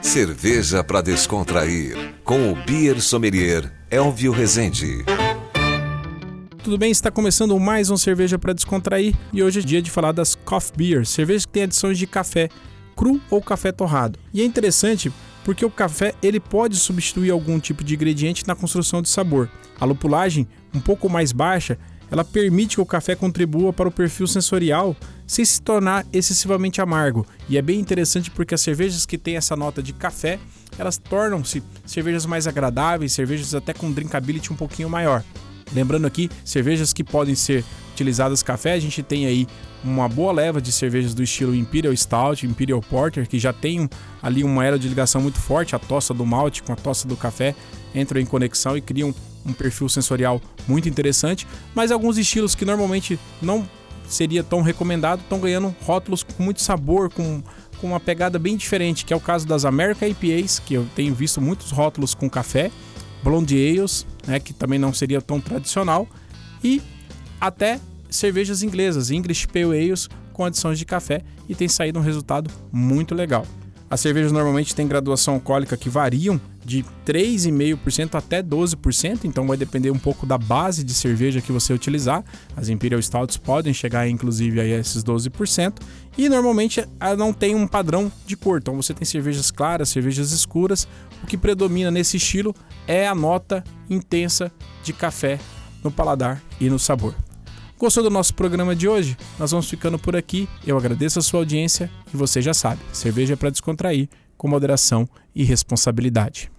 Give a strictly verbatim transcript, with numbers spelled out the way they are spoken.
Cerveja para descontrair, com o Beer Sommelier Elvio Rezende. Tudo bem? Está começando mais um Cerveja para Descontrair e hoje é dia de falar das Coffee Beers, cervejas que têm adições de café cru ou café torrado. E é interessante porque o café ele pode substituir algum tipo de ingrediente na construção de sabor. A lupulagem, um pouco mais baixa, ela permite que o café contribua para o perfil sensorial sem se tornar excessivamente amargo. E é bem interessante porque as cervejas que têm essa nota de café, elas tornam-se cervejas mais agradáveis, cervejas até com drinkability um pouquinho maior. Lembrando aqui, cervejas que podem ser utilizadas café, a gente tem aí uma boa leva de cervejas do estilo Imperial Stout, Imperial Porter, que já tem um, ali uma elo de ligação muito forte, a tosta do malte com a tosta do café entram em conexão e criam um perfil sensorial muito interessante, mas alguns estilos que normalmente não seria tão recomendado estão ganhando rótulos com muito sabor, com, com uma pegada bem diferente, que é o caso das American I P As, que eu tenho visto muitos rótulos com café, Blonde Ales, né, que também não seria tão tradicional, e até cervejas inglesas, English Pale Ales com adições de café, e tem saído um resultado muito legal. As cervejas normalmente têm graduação alcoólica que variam de três vírgula cinco por cento até doze por cento, então vai depender um pouco da base de cerveja que você utilizar. As Imperial Stouts podem chegar inclusive a esses doze por cento e normalmente ela não tem um padrão de cor, então você tem cervejas claras, cervejas escuras. O que predomina nesse estilo é a nota intensa de café no paladar e no sabor. Gostou do nosso programa de hoje? Nós vamos ficando por aqui. Eu agradeço a sua audiência e você já sabe, cerveja para descontrair com moderação e responsabilidade.